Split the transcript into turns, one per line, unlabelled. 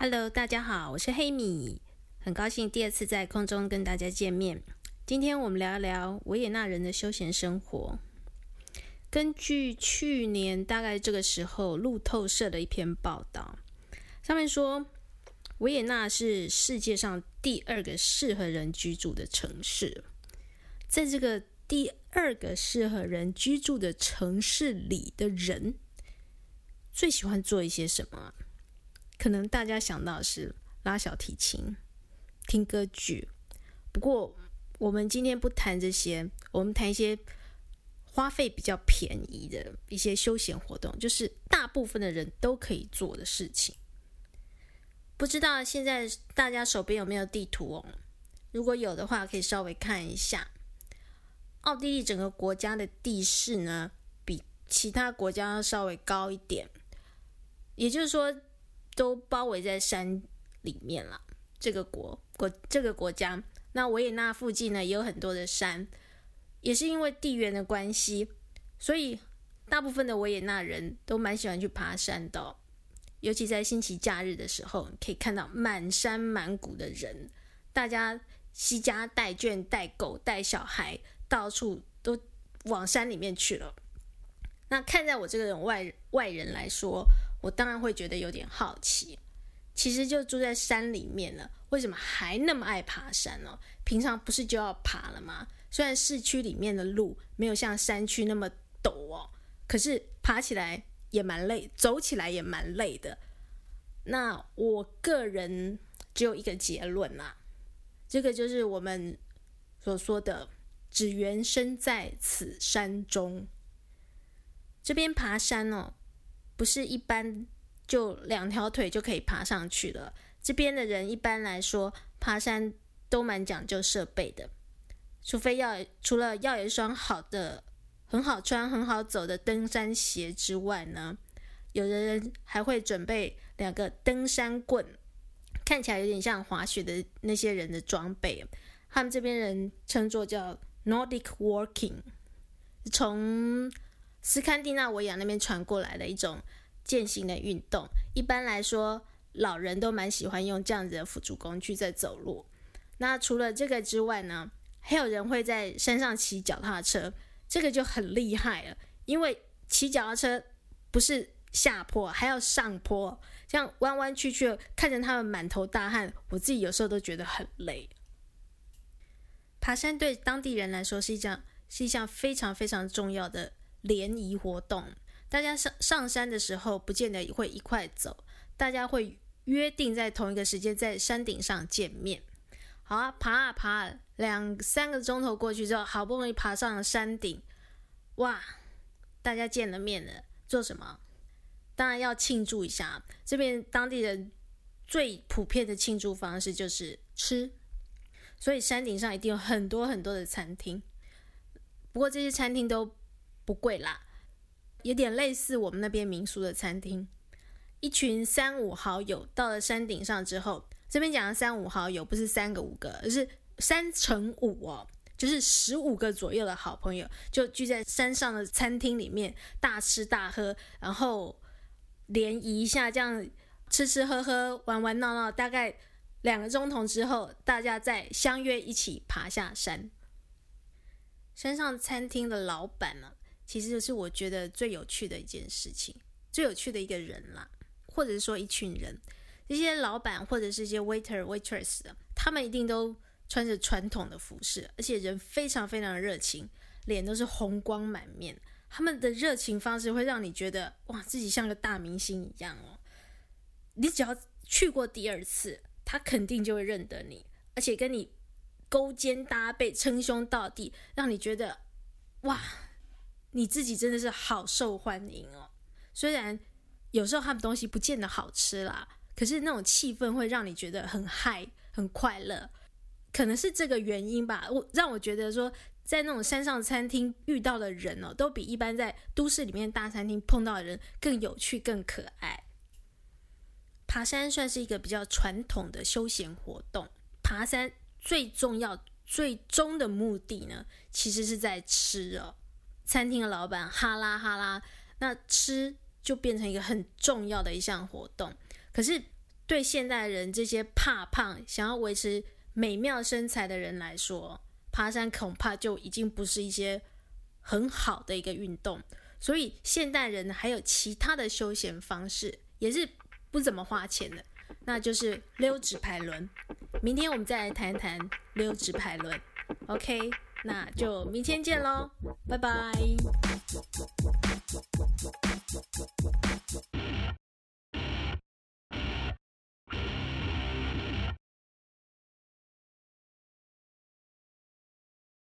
Hello， 大家好，我是黑米，很高兴第二次在空中跟大家见面。今天我们聊一聊维也纳人的休闲生活。根据去年大概这个时候路透社的一篇报道，上面说维也纳是世界上第二个适合人居住的城市。在这个第二个适合人居住的城市里的人，最喜欢做一些什么？可能大家想到的是拉小提琴、听歌剧。不过我们今天不谈这些，我们谈一些花费比较便宜的一些休闲活动，就是大部分的人都可以做的事情。不知道现在大家手边有没有地图哦？如果有的话，可以稍微看一下。奥地利整个国家的地势呢，比其他国家要稍微高一点，也就是说都包围在山里面了。这个国家，那维也纳附近呢也有很多的山，也是因为地缘的关系，所以大部分的维也纳人都蛮喜欢去爬山的哦。尤其在星期假日的时候，可以看到满山满谷的人，大家携家带眷、带狗、带小孩，到处都往山里面去了。那看在我这个人外人来说，我当然会觉得有点好奇，其实就住在山里面了，为什么还那么爱爬山呢？平常不是就要爬了吗？虽然市区里面的路没有像山区那么陡哦，可是爬起来也蛮累，走起来也蛮累的。那我个人只有一个结论啦，这个就是我们所说的只缘身在此山中。这边爬山哦，不是一般就两条腿就可以爬上去了。这边的人一般来说爬山都蛮讲究设备的，除了要有一双很好穿很好走的登山鞋之外呢，有的人还会准备2个登山棍，看起来有点像滑雪的那些人的装备。他们这边人称作叫 Nordic Walking， 从斯堪的纳维亚那边传过来的一种健行的运动。一般来说老人都蛮喜欢用这样子的辅助工具在走路。那除了这个之外呢，还有人会在山上骑脚踏车，这个就很厉害了，因为骑脚踏车不是下坡还要上坡，这样弯弯曲曲，看着他们满头大汗，我自己有时候都觉得很累。爬山对当地人来说是一项非常非常重要的联谊活动。大家上山的时候不见得会一块走，大家会约定在同一个时间在山顶上见面。好啊，爬啊爬啊，2-3个钟头过去之后，好不容易爬上了山顶，哇，大家见了面了，做什么？当然要庆祝一下。这边当地人最普遍的庆祝方式就是吃，所以山顶上一定有很多很多的餐厅。不过这些餐厅都不贵啦，有点类似我们那边民宿的餐厅。一群3-5好友到了山顶上之后，这边讲的3-5好友不是3个5个，而是3×5哦，就是15个左右的好朋友就聚在山上的餐厅里面大吃大喝，然后联谊一下，这样吃吃喝喝玩玩闹闹，大概2个钟头之后，大家再相约一起爬下山。山上餐厅的老板呢，其实是我觉得最有趣的一件事情，最有趣的一个人啦，或者是说一群人。这些老板或者是一些 waiter、waitress， 他们一定都穿着传统的服饰，而且人非常非常的热情，脸都是红光满面。他们的热情方式会让你觉得哇，自己像个大明星一样哦。你只要去过第2次，他肯定就会认得你，而且跟你勾肩搭背、称兄道弟，让你觉得哇，你自己真的是好受欢迎哦。虽然有时候他们东西不见得好吃啦，可是那种气氛会让你觉得很嗨、很快乐。可能是这个原因吧，让我觉得说，在那种山上餐厅遇到的人哦，都比一般在都市里面大餐厅碰到的人更有趣、更可爱。爬山算是一个比较传统的休闲活动，爬山最重要、最终的目的呢，其实是在吃哦。餐厅的老板哈拉那吃就变成一个很重要的一项活动。可是对现代人这些怕胖、想要维持美妙身材的人来说，爬山恐怕就已经不是一些很好的一个运动。所以现代人还有其他的休闲方式，也是不怎么花钱的，那就是溜直排轮。明天我们再来谈一谈溜直排轮。OK， 那就明天见咯，拜拜。